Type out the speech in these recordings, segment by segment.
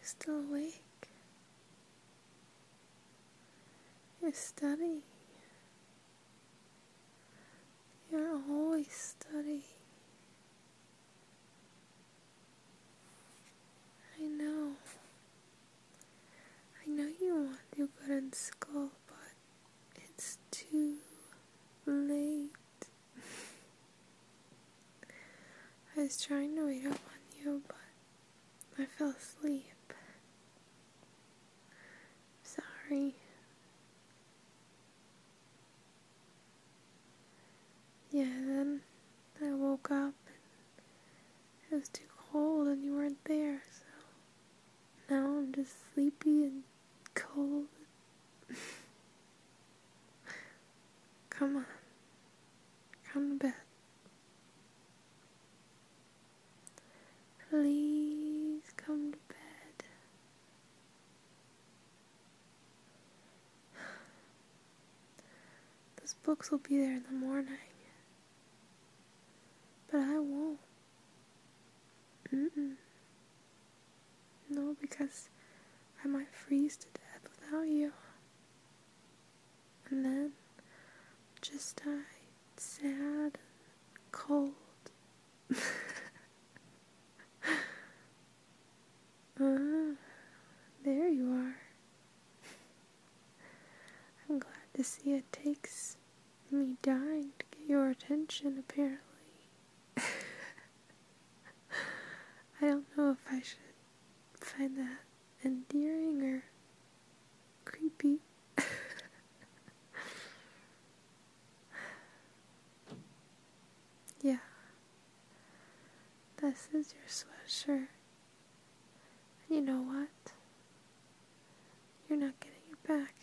still awake? You're studying. You're always studying. I know. I know you want to do good in school, but it's too late. I was trying to wait up on you, but I fell asleep. Sorry. Yeah, then I woke up and it was too cold and you weren't there, so now I'm just sleepy and cold. Come on. Come to bed. Please come to bed. Those books will be there in the morning. But I won't. No, because I might freeze to death without you. And then just die sad and cold. There you are. I'm glad to see it takes me dying to get your attention, apparently. I don't know if I should find that endearing or creepy. Yeah. This is your sweatshirt. And you know what? You're not getting it back.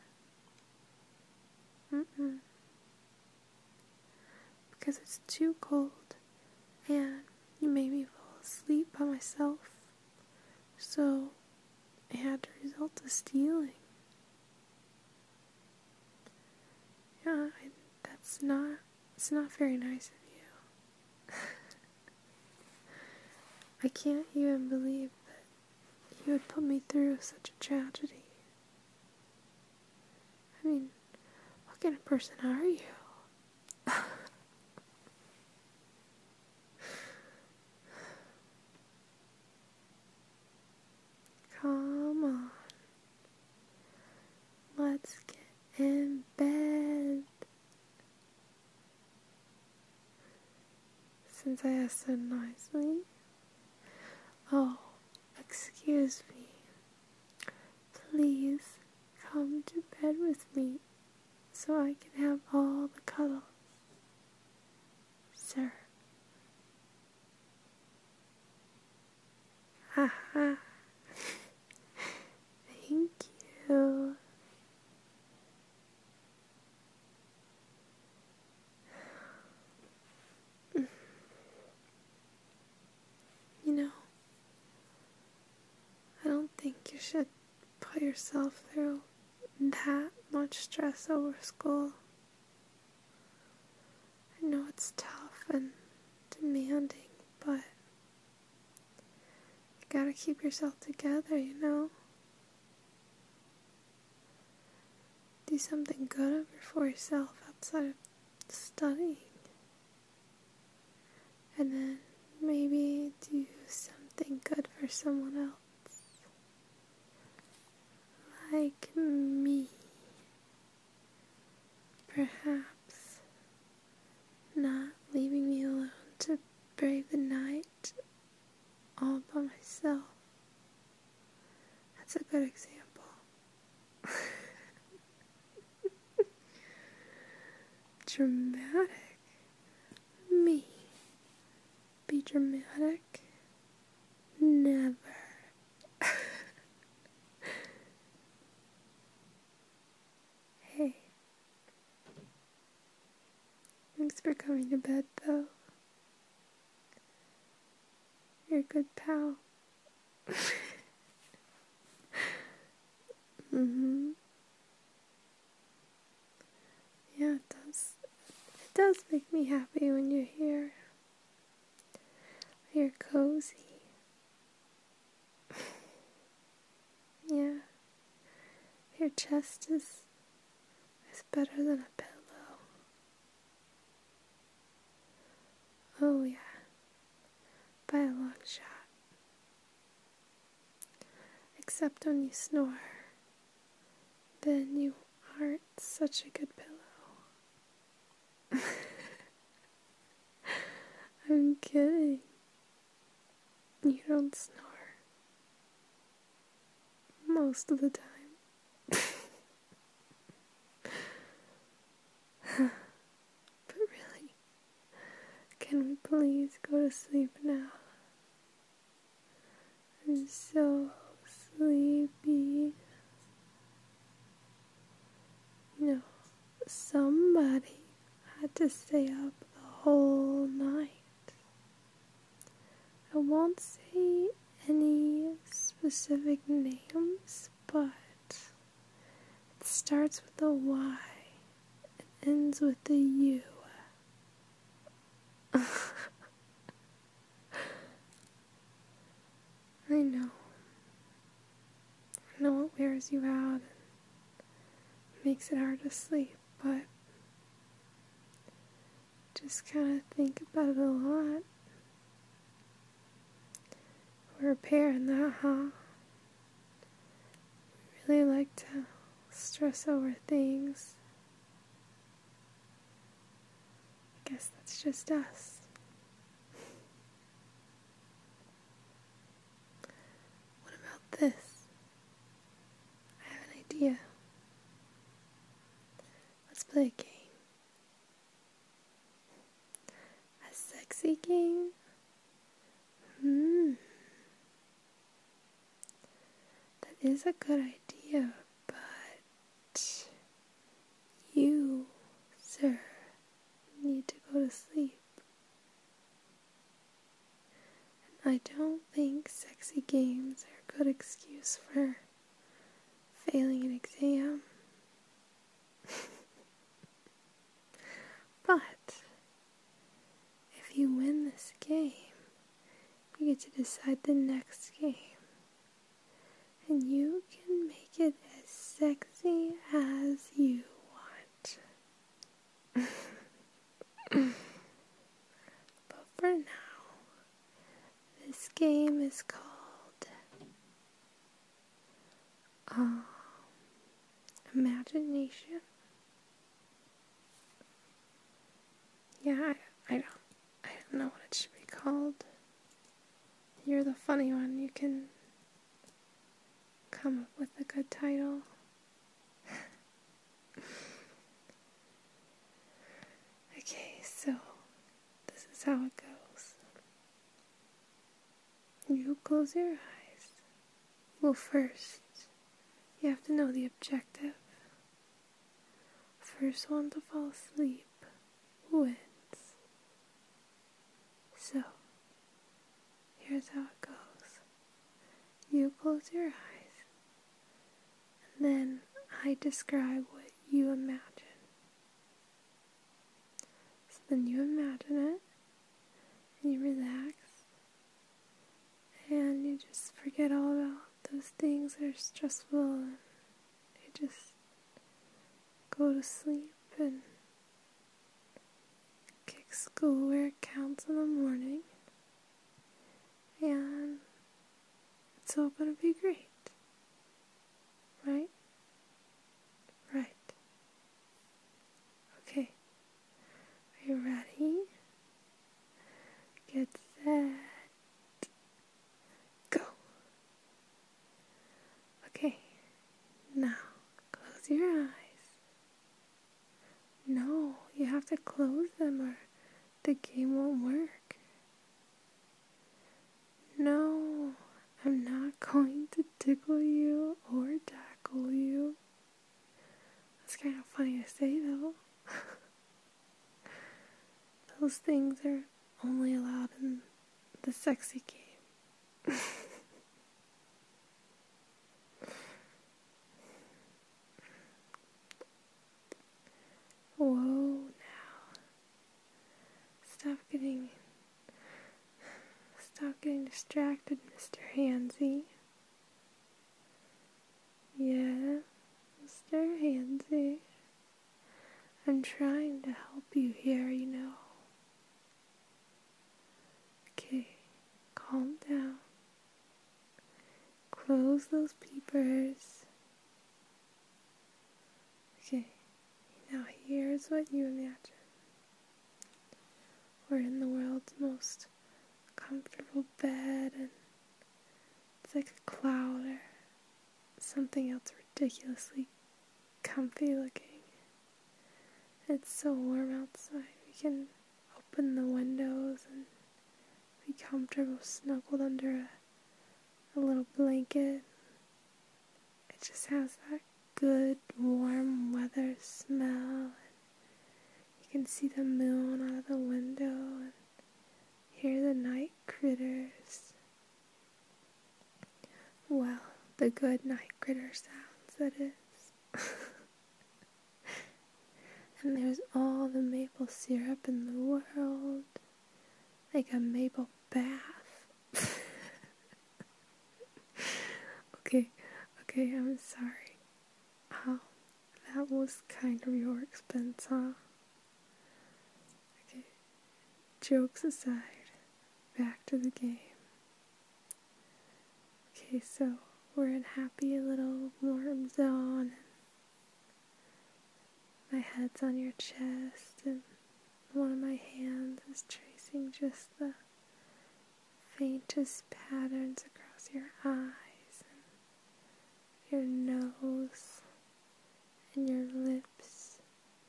Because it's too cold. And you made me fall asleep by myself. So it had to result to stealing. Yeah, it's not very nice of you. I can't even believe that you would put me through such a tragedy. I mean, what kind of person are you? Come on. Let's get in bed. Since I asked so nicely. Oh, excuse me. Please come to bed with me so I can have all the cuddles. Sir. Haha. Thank you. You know, I don't think you should put yourself through that much stress over school. I know it's tough and demanding, but you gotta keep yourself together, you know? Do something good for yourself outside of studying. And then maybe do something good for someone else. Like me. Perhaps not leaving me alone to brave the night all by myself. That's a good example. Dramatic. Me. Be dramatic? Never. Hey. Thanks for coming to bed, though. You're a good pal. Yeah, it does. It does make me happy when you're here. You're cozy. Your chest is better than a pillow. Oh yeah, by a long shot. Except when you snore, then you aren't such a good pillow. I'm kidding. You don't snore. Most of the time. But really, can we please go to sleep now? I'm so sleepy. No, somebody had to stay up the whole night. I won't say any specific names, but it starts with a Y and ends with a U. I know it wears you out and makes it hard to sleep, but just kind of think about it a lot. We're a pair in that, huh? We really like to stress over things. I guess that's just us. What about this? I have an idea. Let's play a game. A sexy game? That is a good idea, but you, sir, need to go to sleep. And I don't think sexy games are a good excuse for failing an exam. But if you win this game, you get to decide the next game. And you can make it as sexy as you want. But for now, this game is called Imagination. Yeah, I don't know what it should be called. You're the funny one. You can come up with a good title. Okay, so this is how it goes. You close your eyes. Well, first, you have to know the objective. First one to fall asleep wins. So, here's how it goes. You close your eyes, and then I describe what you imagine. So then you imagine it, and you relax, and you just forget all about those things that are stressful, and you just go to sleep and kick school where it counts in the morning, and it's all gonna be great, right? Right. Okay, are you ready? Get set, go. Okay, now close your eyes. No, you have to close them or the game won't work. No, I'm not going to tickle you or tackle you. That's kind of funny to say though. Those things are only allowed in the sexy game. Whoa, now. Stop getting distracted, Mr. Handsy. Yeah, trying to help you here, you know. Okay, calm down. Close those peepers. Okay, now here's what you imagine. We're in the world's most comfortable bed, and it's like a cloud or something else ridiculously comfy looking. It's so warm outside. We can open the windows and be comfortable snuggled under a little blanket. It just has that good warm weather smell, and you can see the moon out of the window and hear the night critters. Well, the good night critter sounds, that is. And there's all the maple syrup in the world, like a maple bath. Okay, I'm sorry. That was kind of your expense, huh? Okay, jokes aside, back to the game. Okay, so we're in happy little warm zone, and my head's on your chest, and one of my hands is tracing just the faintest patterns across your eyes, and your nose, and your lips,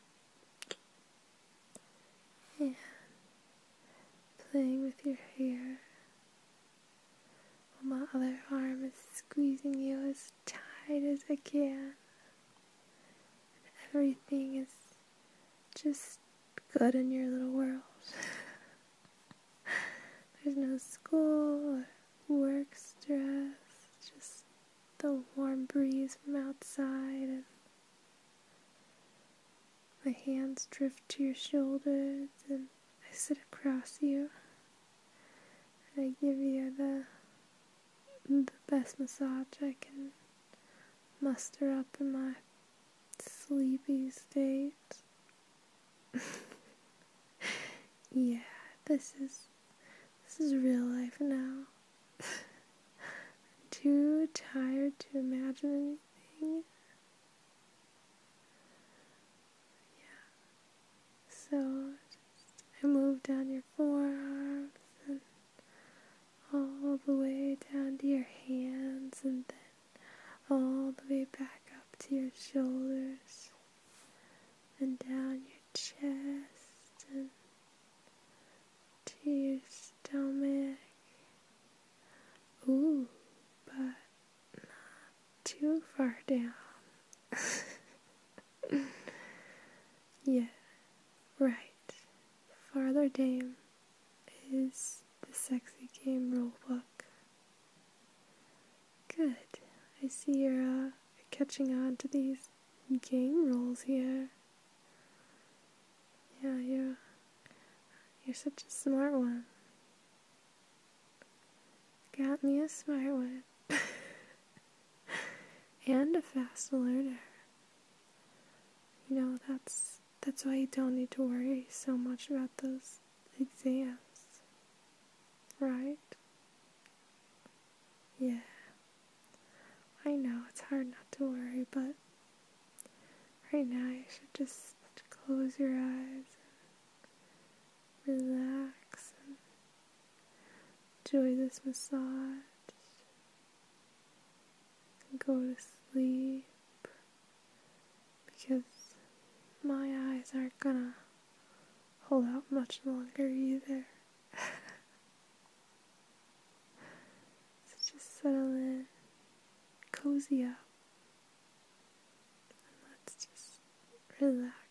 and playing with your hair, while my other arm is squeezing you as tight as I can. Everything is just good in your little world. There's no school or work stress, just the warm breeze from outside, and my hands drift to your shoulders, and I sit across you, and I give you the best massage I can muster up in my sleepy state. Yeah, this is real life now. I'm too tired to imagine anything. Yeah, so I move down your forearms and all the way down to your hands, and then all the way back up to your shoulders and down your chest and to your stomach. Ooh, but not too far down. Yeah, right. Farther down is the sexy game rulebook. Good. I see you're catching on to these game rules here. Yeah, you're such a smart one. Got me a smart one. And a fast learner. You know, that's why you don't need to worry so much about those exams. Right? Yeah. I know it's hard not to worry, but right now you should just close your eyes and relax and enjoy this massage and go to sleep, because my eyes aren't gonna hold out much longer either. So just settle in, cozy up, and let's just relax.